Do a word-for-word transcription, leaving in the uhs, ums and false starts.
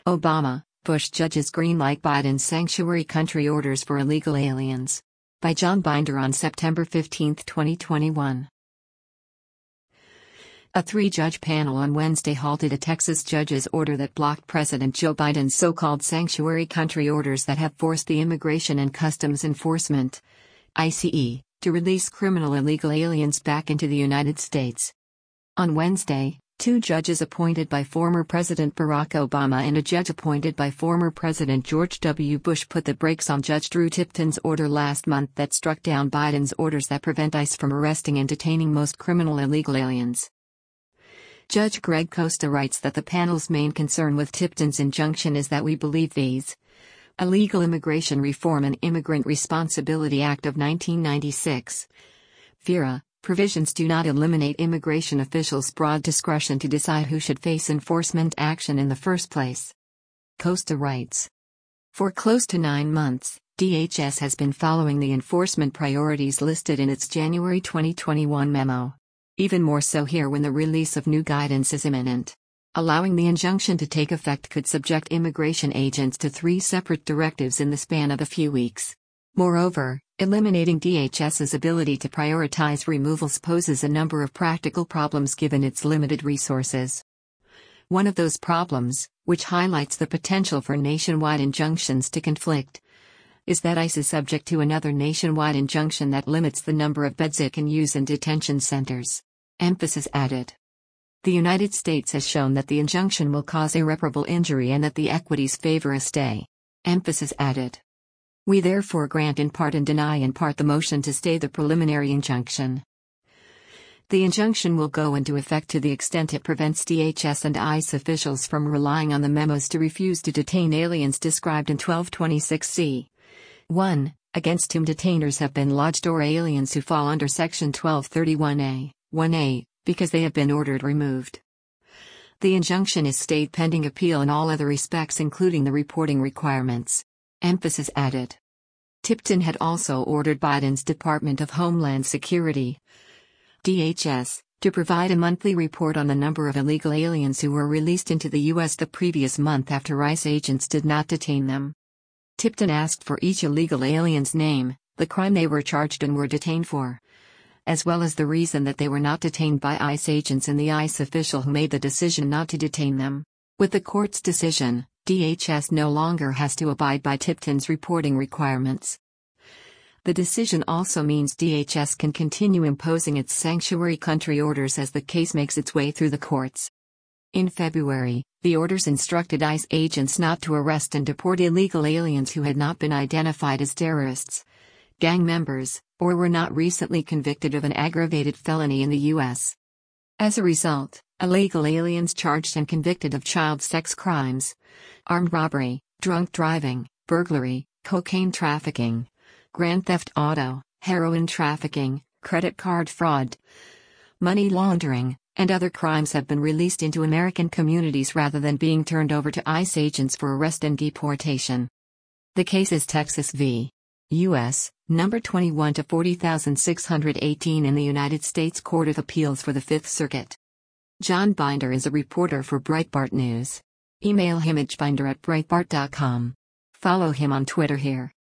Obama, Bush judges greenlight Biden's sanctuary country orders for illegal aliens. By John Binder on September fifteenth, twenty twenty-one. A three-judge panel on Wednesday halted a Texas judge's order that blocked President Joe Biden's so-called sanctuary country orders that have forced the Immigration and Customs Enforcement (I C E) to release criminal illegal aliens back into the United States. On Wednesday, two judges appointed by former President Barack Obama and a judge appointed by former President George W. Bush put the brakes on Judge Drew Tipton's order last month that struck down Biden's orders that prevent ICE from arresting and detaining most criminal illegal aliens. Judge Greg Costa writes that the panel's main concern with Tipton's injunction is that we believe these Illegal Immigration Reform and Immigrant Responsibility Act of nineteen ninety-six (FIRA) provisions do not eliminate immigration officials' broad discretion to decide who should face enforcement action in the first place. Costa writes, for close to nine months, D H S has been following the enforcement priorities listed in its January twenty twenty-one memo. Even more so here when the release of new guidance is imminent. Allowing the injunction to take effect could subject immigration agents to three separate directives in the span of a few weeks. Moreover, eliminating D H S's ability to prioritize removals poses a number of practical problems given its limited resources. One of those problems, which highlights the potential for nationwide injunctions to conflict, is that ICE is subject to another nationwide injunction that limits the number of beds it can use in detention centers. Emphasis added. The United States has shown that the injunction will cause irreparable injury and that the equities favor a stay. Emphasis added. We therefore grant in part and deny in part the motion to stay the preliminary injunction. The injunction will go into effect to the extent it prevents D H S and ICE officials from relying on the memos to refuse to detain aliens described in twelve twenty-six C. one, against whom detainers have been lodged or aliens who fall under Section twelve thirty-one A, one A, because they have been ordered removed. The injunction is stayed pending appeal in all other respects including the reporting requirements. Emphasis added. Tipton had also ordered Biden's Department of Homeland Security, D H S, to provide a monthly report on the number of illegal aliens who were released into the U S the previous month after ICE agents did not detain them. Tipton asked for each illegal alien's name, the crime they were charged and were detained for, as well as the reason that they were not detained by ICE agents and the ICE official who made the decision not to detain them. With the court's decision, D H S no longer has to abide by Tipton's reporting requirements. The decision also means D H S can continue imposing its sanctuary country orders as the case makes its way through the courts. In February, the orders instructed ICE agents not to arrest and deport illegal aliens who had not been identified as terrorists, gang members, or were not recently convicted of an aggravated felony in the U S. As a result, illegal aliens charged and convicted of child sex crimes, armed robbery, drunk driving, burglary, cocaine trafficking, grand theft auto, heroin trafficking, credit card fraud, money laundering, and other crimes have been released into American communities rather than being turned over to ICE agents for arrest and deportation. The case is Texas v. U S, number twenty-one to forty thousand six hundred eighteen in the United States Court of Appeals for the Fifth Circuit. John Binder is a reporter for Breitbart News. Email him at binder at breitbart dot com. Follow him on Twitter here.